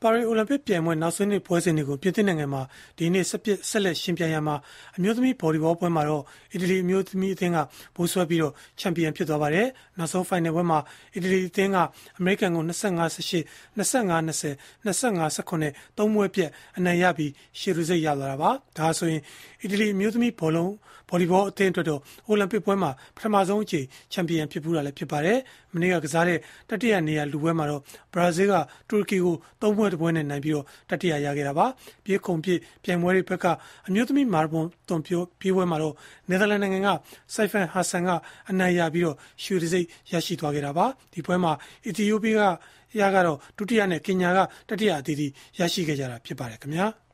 ပါရီအိုလံပစ်ပြိုင်ပွဲနောက်ဆုံးနေ့ပွဲစဉ်တွေကိုပြင်သစ်နိုင်ငံမှာဒီနေ့ဆက်လက်ရှင်ပြိုင်ရမှာအမျိုးသမီးဗော်လီဘောပွဲမှာတော့အီတလီအမျိုးသမီးအသင်းကဘိုးဆွဲပြီးတော့ချန်ပီယံဖြစ်သွားပါတယ်။နောက်ဆုံးဖိုင်နယ်ပွဲမှာအီတလီအသင်းကအမေရိကန်ကို25-18 25-20 25-19နဲ့3ပွဲပြတ်အနိုင်ရပြီးရှေ့ရစိတ်ရသွားတာပါ။ဒါဆိုရင်အီတလီအမျိုးသမီးဗော်လီဘောအသင်းအတွက်တော့အိုလံပစ်ပွဲမှာပထမဆုံးအကြိမ်ချန်ပီယံဖြစ်ပူးတာလည်းဖြစ်ပါတယ်။မနေ့ကကစားတဲ့တတိယနေရာလူပွဲမှာတော့ဘရာဇီးကတူရကီကို3ပွဲတပွဲနဲ့နိုင်ပြီးတော့တတိယရခဲ့တာပါ။ပြေးခုံပြည့်ပြိုင်ပွဲတွေဘက်ကအမျိုးသမီးမာရဘွန်တွန်ပြေးပွဲမှာတော့နယ်သာလန်နိုင်ငံကစိုက်ဖန်ဟာဆန်ကအနိုင်ရပြီးတော့ရွှေတံဆိပ်ရရှိသွားခဲ့တာပါ။ဒီပွဲမှာအီသီယိုးပီးယားကတော့ဒုတိယနဲ့ကင်ညာကတတိယအသီးသီးရရှိခဲ့ကြတာဖြစ်ပါတယ်ခင်ဗျာ။